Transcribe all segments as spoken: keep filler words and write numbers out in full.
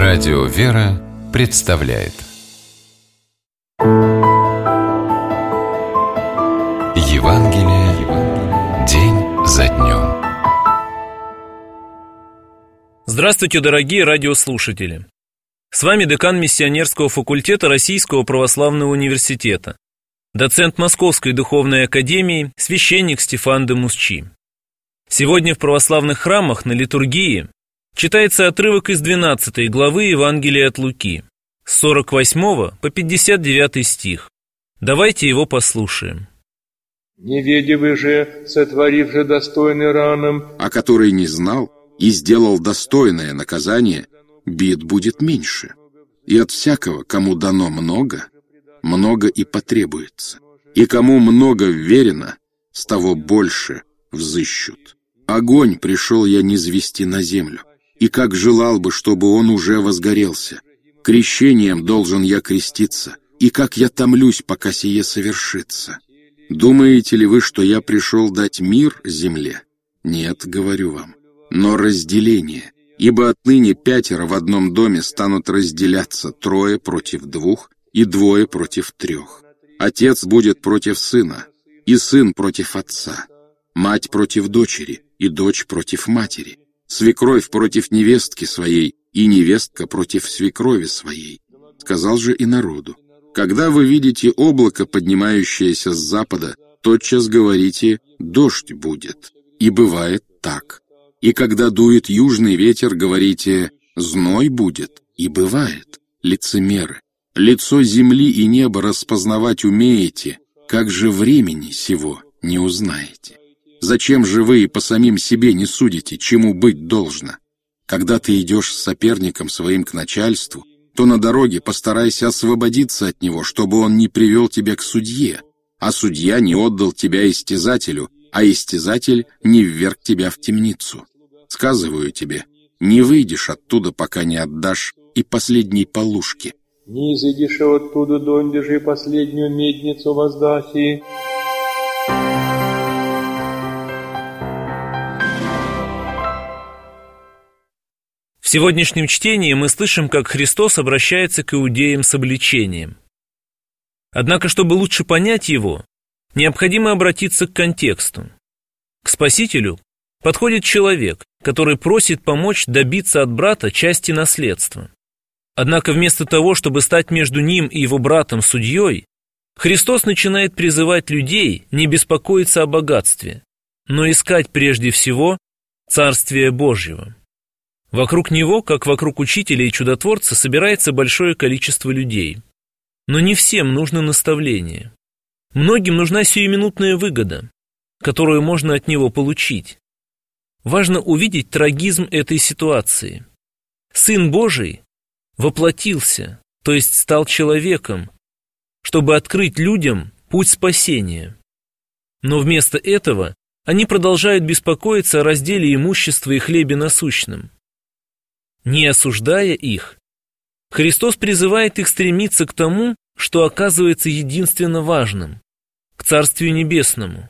Радио «Вера» представляет Евангелие день за днем. Здравствуйте, дорогие радиослушатели! С вами декан миссионерского факультета Российского православного университета, доцент Московской духовной академии, священник Стефан де Мусчи. Сегодня в православных храмах на литургии читается отрывок из двенадцатой главы Евангелия от Луки, с сорок восьмого по пятьдесят девятый стих. Давайте его послушаем. «Не веди вы же, сотворив же достойный раном, а который не знал и сделал достойное наказание, бед будет меньше. И от всякого, кому дано много, много и потребуется. И кому много вверено, с того больше взыщут. Огонь пришел я низвести на землю, и как желал бы, чтобы он уже возгорелся. Крещением должен я креститься, и как я томлюсь, пока сие совершится. Думаете ли вы, что я пришел дать мир земле? Нет, говорю вам, но разделение. Ибо отныне пятеро в одном доме станут разделяться, трое против двух и двое против трех. Отец будет против сына, и сын против отца, мать против дочери, и дочь против матери, свекровь против невестки своей, и невестка против свекрови своей. Сказал же и народу: когда вы видите облако, поднимающееся с запада, тотчас говорите: дождь будет. И бывает так. И когда дует южный ветер, говорите: зной будет. И бывает. Лицемеры, лицо земли и неба распознавать умеете, как же времени сего не узнаете? Зачем же вы и по самим себе не судите, чему быть должно? Когда ты идешь с соперником своим к начальству, то на дороге постарайся освободиться от него, чтобы он не привел тебя к судье, а судья не отдал тебя истязателю, а истязатель не вверг тебя в темницу. Сказываю тебе, не выйдешь оттуда, пока не отдашь и последней полушки. не изыдешь оттуда, донде же и последнюю медницу воздаси». В сегодняшнем чтении мы слышим, как Христос обращается к иудеям с обличением. Однако, чтобы лучше понять его, необходимо обратиться к контексту. К Спасителю подходит человек, который просит помочь добиться от брата части наследства. Однако вместо того, чтобы стать между ним и его братом судьей, Христос начинает призывать людей не беспокоиться о богатстве, но искать прежде всего Царствие Божьего. Вокруг него, как вокруг учителя и чудотворца, собирается большое количество людей. Но не всем нужно наставление. Многим нужна сиюминутная выгода, которую можно от него получить. Важно увидеть трагизм этой ситуации. Сын Божий воплотился, то есть стал человеком, чтобы открыть людям путь спасения. Но вместо этого они продолжают беспокоиться о разделе имущества и хлебе насущном. Не осуждая их, Христос призывает их стремиться к тому, что оказывается единственно важным – к Царствию Небесному.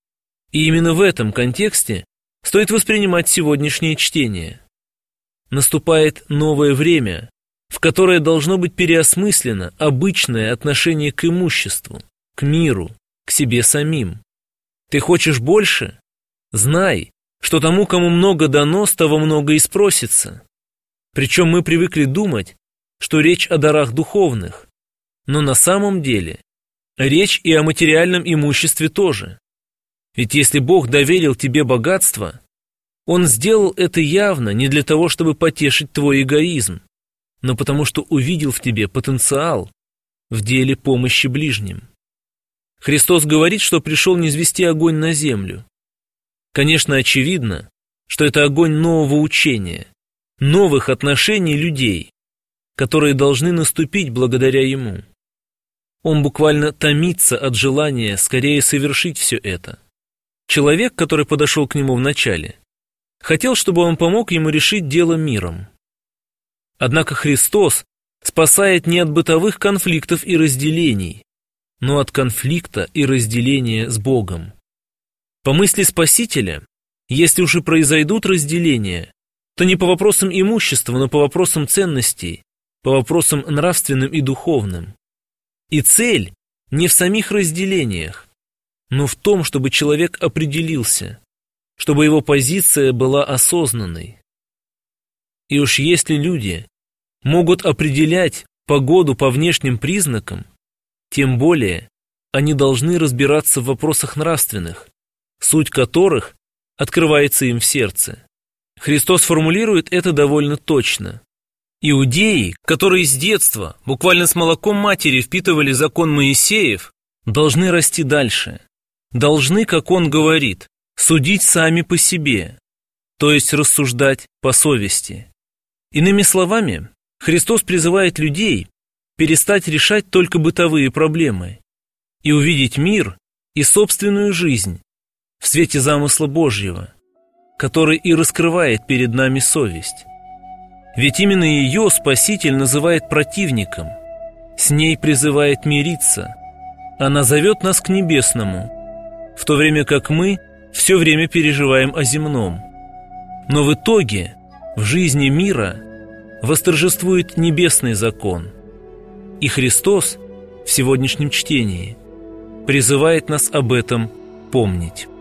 И именно в этом контексте стоит воспринимать сегодняшнее чтение. Наступает новое время, в которое должно быть переосмыслено обычное отношение к имуществу, к миру, к себе самим. Ты хочешь больше? Знай, что тому, кому много дано, с того много и спросится. Причем мы привыкли думать, что речь о дарах духовных, но на самом деле речь и о материальном имуществе тоже. Ведь если Бог доверил тебе богатство, Он сделал это явно не для того, чтобы потешить твой эгоизм, но потому что увидел в тебе потенциал в деле помощи ближним. Христос говорит, что пришел низвести огонь на землю. Конечно, очевидно, что это огонь нового учения, новых отношений людей, которые должны наступить благодаря Ему. Он буквально томится от желания скорее совершить все это. Человек, который подошел к Нему вначале, хотел, чтобы Он помог ему решить дело миром. Однако Христос спасает не от бытовых конфликтов и разделений, но от конфликта и разделения с Богом. По мысли Спасителя, если уж и произойдут разделения, то не по вопросам имущества, но по вопросам ценностей, по вопросам нравственным и духовным. И цель не в самих разделениях, но в том, чтобы человек определился, чтобы его позиция была осознанной. И уж если люди могут определять погоду по внешним признакам, тем более они должны разбираться в вопросах нравственных, суть которых открывается им в сердце. Христос формулирует это довольно точно. Иудеи, которые с детства, буквально с молоком матери, впитывали закон Моисеев, должны расти дальше. Должны, как он говорит, судить сами по себе, то есть рассуждать по совести. Иными словами, Христос призывает людей перестать решать только бытовые проблемы и увидеть мир и собственную жизнь в свете замысла Божьего, который и раскрывает перед нами совесть. Ведь именно ее Спаситель называет противником, с ней призывает мириться. Она зовет нас к небесному, в то время как мы все время переживаем о земном. Но в итоге в жизни мира восторжествует небесный закон. И Христос в сегодняшнем чтении призывает нас об этом помнить.